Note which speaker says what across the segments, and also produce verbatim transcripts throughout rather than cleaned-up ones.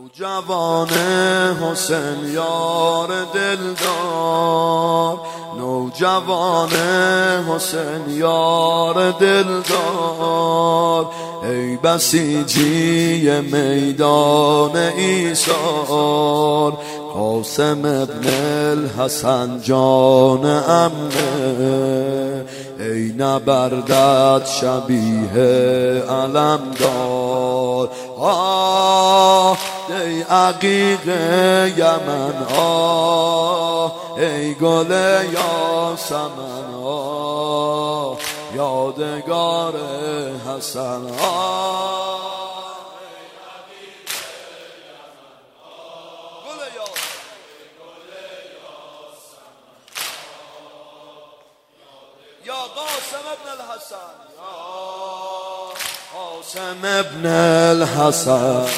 Speaker 1: نوجوان حسین یار دلدار، نوجوان حسین یار دلدار، ای بسیجی میدان ایثار، قاسم ابن الحسن جان امنه، ای نبردت شبیه علمدار، آه ای عقیق یمن، آه ای گل یاسمن، آه یادگار حسن، آه یا قاسم ابن الحسن، یا قاسم ابن الحسن،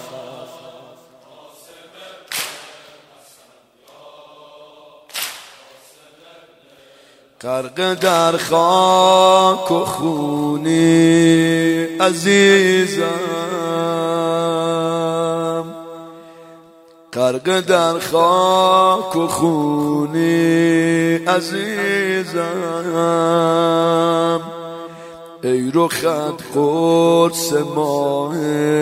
Speaker 1: غرق در خاک و خونی عزیزم، غرق در خاک و خونی عزیزم، ای رخت قرص ماه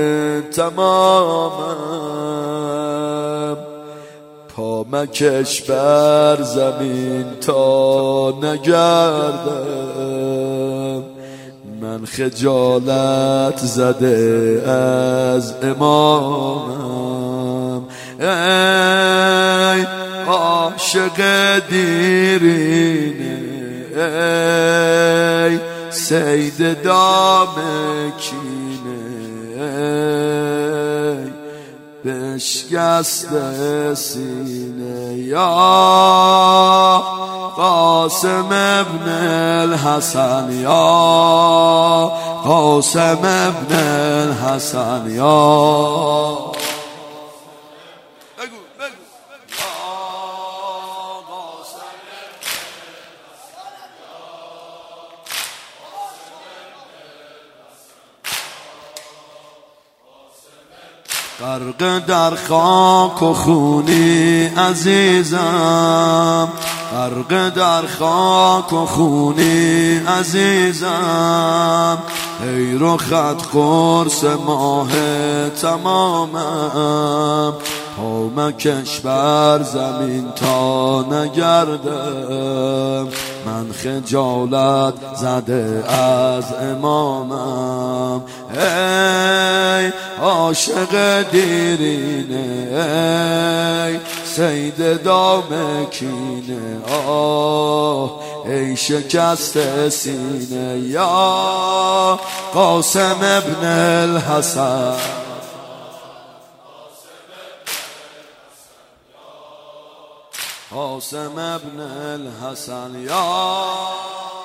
Speaker 1: تمامم، پا مکش بر زمین تا نگردم، من خجالت زده از امامم، ای عاشق دیرینه، ای سید دام کینه، ای بشکست سینه، یا قاسم ابن الحسن، یا قاسم ابن الحسن، یا غرق در خاک و خونی عزیزم، غرق در خاک و خونی عزیزم، ای رخت قرص ماه تمامم، پا مکش بر زمین تا نگردم، من خجالت زده از امامم، ای عاشق دیرینه، ای سید دام کینه، آه ای شکست سینه، یا قاسم ابن الحسن، قاسم ابن الحسن، یا